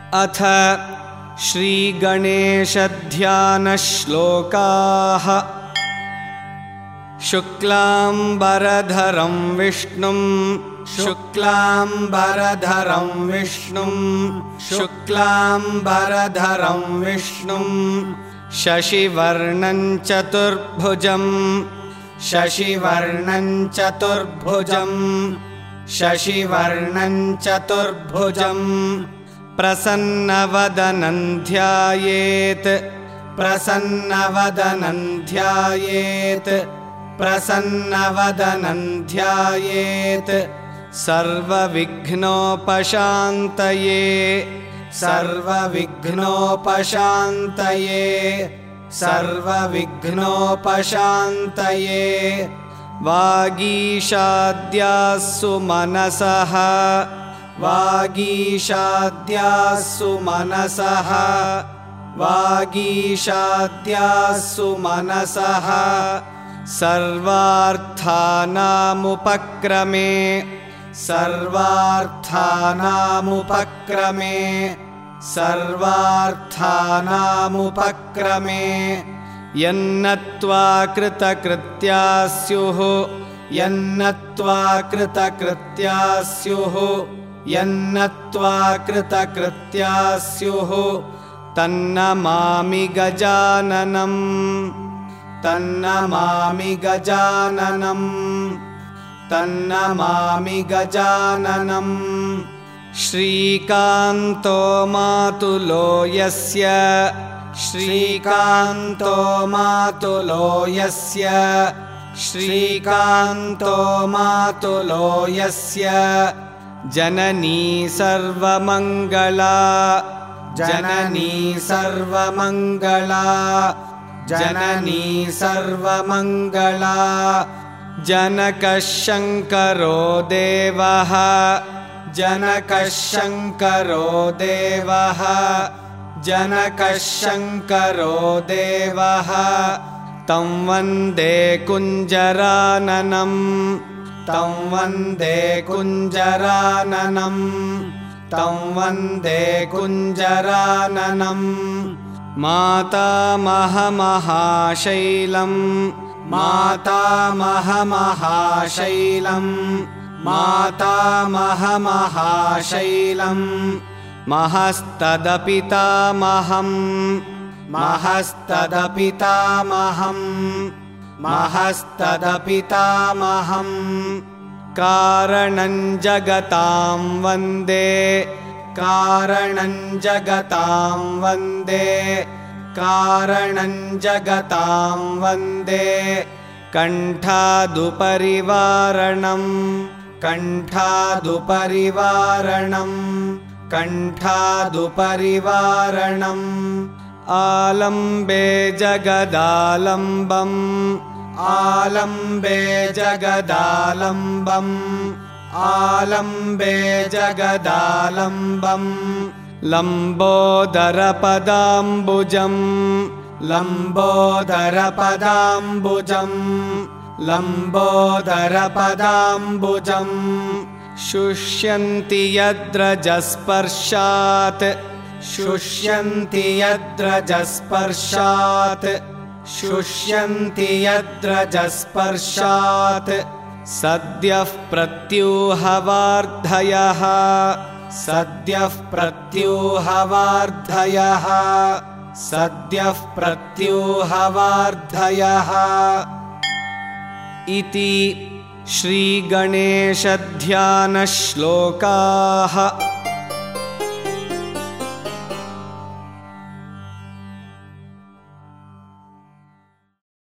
अथ श्रीगणेशध्यानश्लोकाः। शुक्लाम्बरधरं विष्णुं शुक्लाम्बरधरं विष्णुं शुक्लाम्बरधरं विष्णुं शशिवर्णं चतुर्भुजं शशिवर्णं चतुर्भुजं शशिवर्णं चतुर्भुजं प्रसन्नवदनं ध्यायेत् प्रसन्नवदनं ध्यायेत् प्रसन्नवदनं ध्यायेत् सर्वविघ्नोपशान्तये सर्वविघ्नोपशान्तये सर्वविघ्नोपशान्तये वागीशाद्यास्सु मनसः वागीशाद्यास्सु मनसः वागीशाद्यास्सु मनसः सर्वार्थानामुपक्रमे सर्वार्थानामुपक्रमे सर्वार्थानामुपक्रमे यन्नत्वा कृतकृत्या स्युः यन्नत्वा कृतकृत्या स्युः यन्नत्वा कृतकृत्या स्युः तन्नमामि गजाननं तन्नमामि गजाननं तन्नमामि गजाननं श्रीकान्तो मातुलो यस्य श्रीकान्तो मातुलो यस्य श्रीकान्तो मातुलो यस्य जननी सर्वमङ्गला जननी सर्वमङ्गला जननी सर्वमङ्गला जनकः शङ्करो देवः जनकः शङ्करो देवः जनकः शङ्करो देवः तं वन्दे कुञ्जराननं तं वन्दे कुञ्जराननं तं वन्दे कुञ्जराननं मातामहमहाशैलं मातामहमहाशैलं मातामहमहाशैलं महस्तदपितामहं महस्तदपितामहं महस्तदपितामहं कारणं जगतां वन्दे कारणं जगतां वन्दे कारणं जगतां वन्दे कण्ठादुपरिवारणं कण्ठादुपरिवारणं कण्ठादुपरिवारणम् आलम्बे जगदालम्बम् आलम्बे जगदालम्बम् आलम्बे जगदालम्बम् लम्बोदरपदाम्बुजं लम्बोदरपदाम्बुजं लम्बोदरपदाम्बुजं शुष्यन्ति यद्रजस्पर्शात् शुष्यन्ति यद्रजस्पर्शात् शुष्यन्ति यद्रजस्पर्शात् सद्यः प्रत्यूहवार्धयः सद्यः प्रत्यूहवार्धयः सद्यः प्रत्यूहवार्धयः इति श्रीगणेशध्यानश्लोकाः।